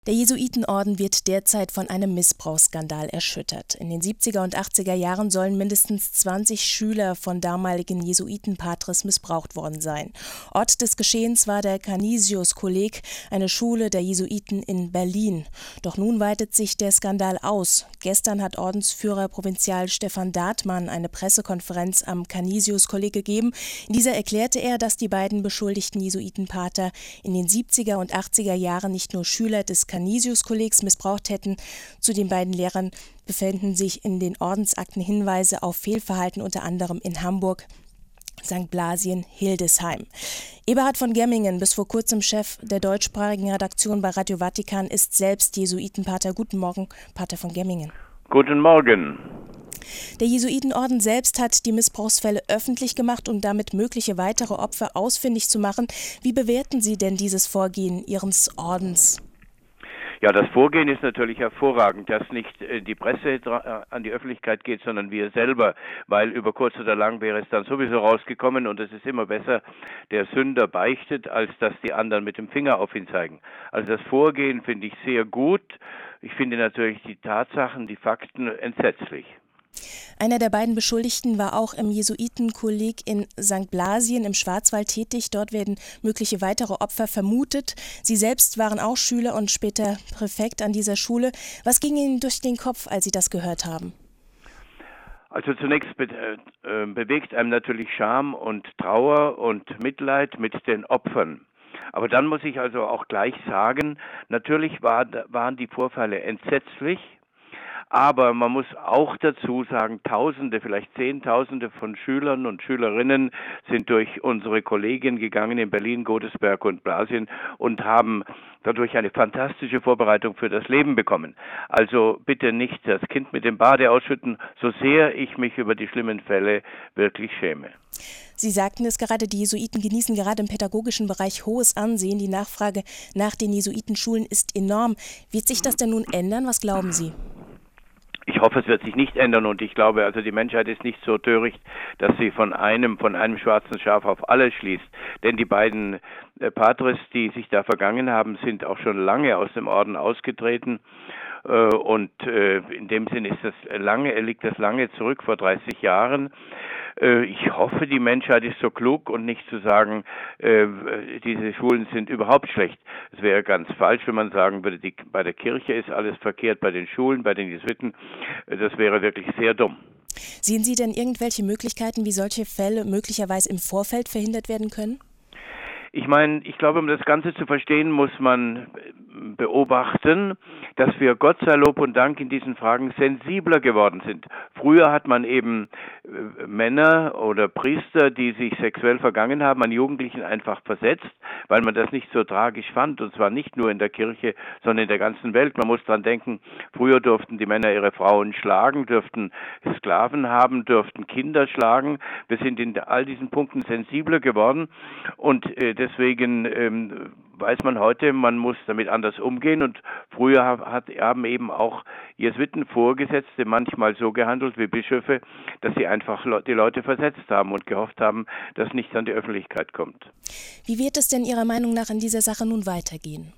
Der Jesuitenorden wird derzeit von einem Missbrauchsskandal erschüttert. In den 70er und 80er Jahren sollen mindestens 20 Schüler von damaligen Jesuitenpatres missbraucht worden sein. Ort des Geschehens war der Canisius-Kolleg, eine Schule der Jesuiten in Berlin. Doch nun weitet sich der Skandal aus. Gestern hat Ordensführer Provinzial Stefan Dathmann eine Pressekonferenz am Canisius-Kolleg gegeben. In dieser erklärte er, dass die beiden beschuldigten Jesuitenpater in den 70er und 80er Jahren nicht nur Schüler des Canisius-Kollegs missbraucht hätten. Zu den beiden Lehrern befinden sich in den Ordensakten Hinweise auf Fehlverhalten, unter anderem in Hamburg, St. Blasien, Hildesheim. Eberhard von Gemmingen, bis vor kurzem Chef der deutschsprachigen Redaktion bei Radio Vatikan, ist selbst Jesuitenpater. Guten Morgen, Pater von Gemmingen. Guten Morgen. Der Jesuitenorden selbst hat die Missbrauchsfälle öffentlich gemacht, um damit mögliche weitere Opfer ausfindig zu machen. Wie bewerten Sie denn dieses Vorgehen Ihres Ordens? Ja, das Vorgehen ist natürlich hervorragend, dass nicht die Presse an die Öffentlichkeit geht, sondern wir selber, weil über kurz oder lang wäre es dann sowieso rausgekommen und es ist immer besser, der Sünder beichtet, als dass die anderen mit dem Finger auf ihn zeigen. Also das Vorgehen finde ich sehr gut. Ich finde natürlich die Tatsachen, die Fakten entsetzlich. Einer der beiden Beschuldigten war auch im Jesuitenkolleg in St. Blasien im Schwarzwald tätig. Dort werden mögliche weitere Opfer vermutet. Sie selbst waren auch Schüler und später Präfekt an dieser Schule. Was ging Ihnen durch den Kopf, als Sie das gehört haben? Also zunächst bewegt einem natürlich Scham und Trauer und Mitleid mit den Opfern. Aber dann muss ich also auch gleich sagen, natürlich waren die Vorfälle entsetzlich. Aber man muss auch dazu sagen, Tausende, vielleicht Zehntausende von Schülern und Schülerinnen sind durch unsere Kollegien gegangen in Berlin, Godesberg und Blasien und haben dadurch eine fantastische Vorbereitung für das Leben bekommen. Also bitte nicht das Kind mit dem Bade ausschütten, so sehr ich mich über die schlimmen Fälle wirklich schäme. Sie sagten es gerade, die Jesuiten genießen gerade im pädagogischen Bereich hohes Ansehen. Die Nachfrage nach den Jesuitenschulen ist enorm. Wird sich das denn nun ändern? Was glauben Sie? Ich hoffe, es wird sich nicht ändern und ich glaube, also die Menschheit ist nicht so töricht, dass sie von einem schwarzen Schaf auf alle schließt. Denn die beiden Patres, die sich da vergangen haben, sind auch schon lange aus dem Orden ausgetreten. Und in dem Sinn liegt das lange zurück, vor 30 Jahren. Ich hoffe, die Menschheit ist so klug und nicht zu sagen, diese Schulen sind überhaupt schlecht. Es wäre ganz falsch, wenn man sagen würde, bei der Kirche ist alles verkehrt, bei den Schulen, bei den Jesuiten. Das wäre wirklich sehr dumm. Sehen Sie denn irgendwelche Möglichkeiten, wie solche Fälle möglicherweise im Vorfeld verhindert werden können? Ich meine, ich glaube, um das Ganze zu verstehen, muss man beobachten, dass wir Gott sei Lob und Dank in diesen Fragen sensibler geworden sind. Früher hat man eben Männer oder Priester, die sich sexuell vergangen haben, an Jugendlichen einfach versetzt, weil man das nicht so tragisch fand, und zwar nicht nur in der Kirche, sondern in der ganzen Welt. Man muss dran denken, früher durften die Männer ihre Frauen schlagen, dürften Sklaven haben, dürften Kinder schlagen. Wir sind in all diesen Punkten sensibler geworden und deswegen weiß man heute, man muss damit anders umgehen und früher haben eben auch Jesuitenvorgesetzte manchmal so gehandelt wie Bischöfe, dass sie einfach die Leute versetzt haben und gehofft haben, dass nichts an die Öffentlichkeit kommt. Wie wird es denn Ihrer Meinung nach in dieser Sache nun weitergehen?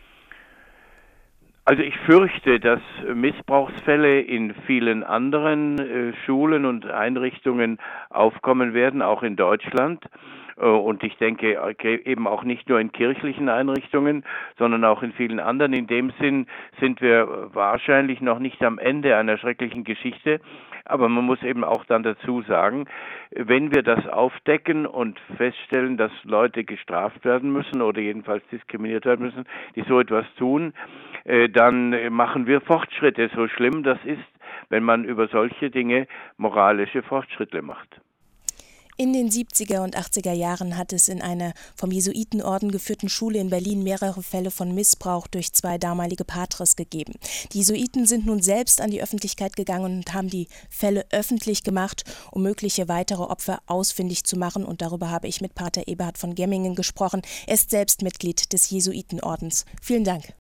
Also ich fürchte, dass Missbrauchsfälle in vielen anderen Schulen und Einrichtungen aufkommen werden, auch in Deutschland. Und ich denke eben auch nicht nur in kirchlichen Einrichtungen, sondern auch in vielen anderen. In dem Sinn sind wir wahrscheinlich noch nicht am Ende einer schrecklichen Geschichte. Aber man muss eben auch dann dazu sagen, wenn wir das aufdecken und feststellen, dass Leute gestraft werden müssen oder jedenfalls diskriminiert werden müssen, die so etwas tun, dann machen wir Fortschritte. So schlimm das ist, wenn man über solche Dinge moralische Fortschritte macht. In den 70er und 80er Jahren hat es in einer vom Jesuitenorden geführten Schule in Berlin mehrere Fälle von Missbrauch durch zwei damalige Patres gegeben. Die Jesuiten sind nun selbst an die Öffentlichkeit gegangen und haben die Fälle öffentlich gemacht, um mögliche weitere Opfer ausfindig zu machen. Und darüber habe ich mit Pater Eberhard von Gemmingen gesprochen. Er ist selbst Mitglied des Jesuitenordens. Vielen Dank.